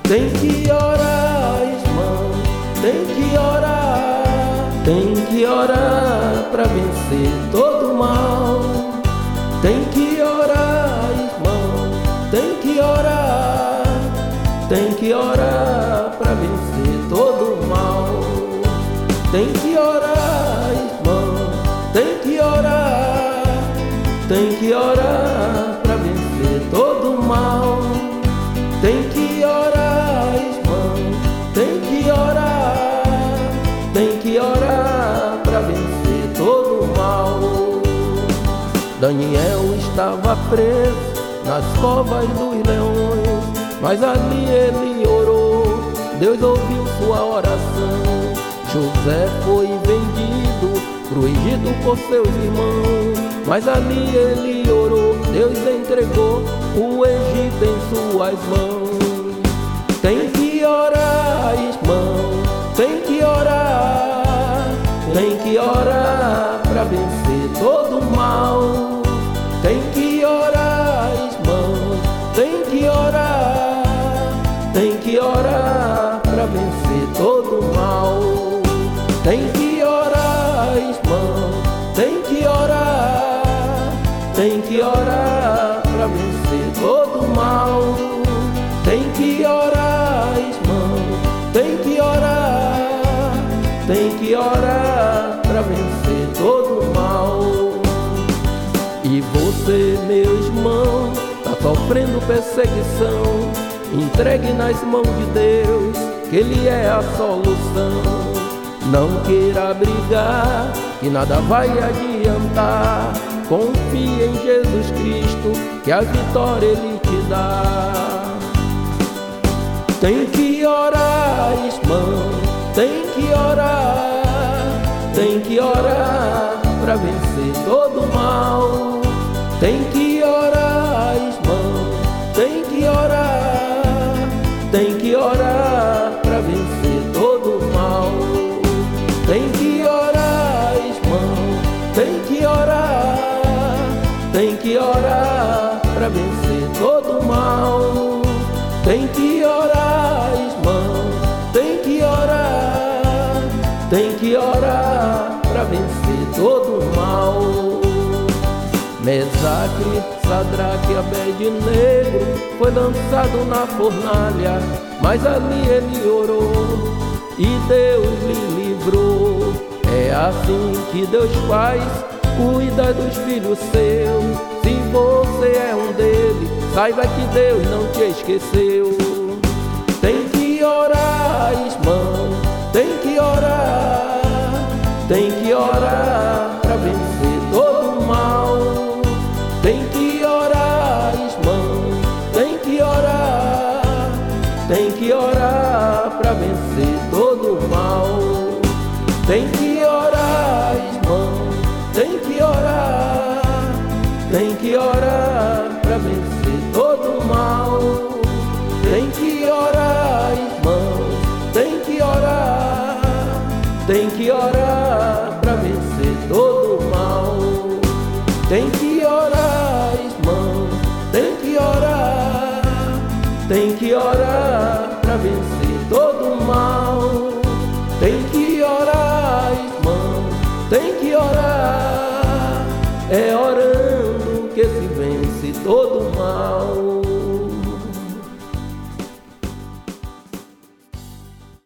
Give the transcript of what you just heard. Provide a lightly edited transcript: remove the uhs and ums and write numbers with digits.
Tem que orar, irmão, tem que orar. Tem que orar pra vencer todo mal. Tem que orar, irmão, tem que orar. Tem que orar pra vencer todo mal. Tem que orar, irmão, tem que orar. Tem que orar pra vencer todo mal. Tem que orar, irmão, tem que orar. Tem que orar pra vencer todo mal. Daniel estava preso nas covas dos leões, mas ali ele orou, Deus ouviu sua oração. José foi vendido pro Egito por seus irmãos, mas ali ele orou, Deus entregou o Egito em suas mãos. Tem que orar, irmão, tem que orar. Tem que orar pra vencer todo mal. Tem que orar, irmão, tem que orar. Tem que orar pra vencer todo mal. Tem que orar, irmão, tem que orar. Tem que orar pra vencer todo mal. Tem que orar, irmão, tem que orar. Tem que orar pra vencer todo mal. E você, meu irmão, tá sofrendo perseguição. Entregue nas mãos de Deus, que Ele é a solução. Não queira brigar, que nada vai adiantar. Confie em Jesus Cristo, que a vitória Ele te dá. Tem que orar, irmão, tem que orar. Tem que orar pra vencer todo mal. Tem que orar, irmão, tem que orar. Tem que orar pra vencer todo mal. Tem que orar, irmão, tem que orar. Tem que orar pra vencer todo mal. Tem que orar, irmão, tem que orar. Tem que orar pra vencer todo mal. Mesaque, Sadraque e Abednego foi lançado na fornalha, mas ali ele orou e Deus lhe livrou. É assim que Deus faz, cuida dos filhos seus. Se você é um deles, saiba que Deus não te esqueceu. Tem que orar, irmão, tem que orar. Tem que orar pra vencer todo mal. Tem que orar, irmão, tem que orar. Tem que orar pra vencer todo mal. Tem que orar, irmão, tem que orar. Tem que orar pra vencer todo mal. Tem que orar, irmão, tem que orar. Tem que orar pra vencer todo mal. Tem que orar, irmão, tem que orar. Tem que orar pra vencer todo mal. Tem que orar, irmão, tem que orar. É orando que se vence todo mal.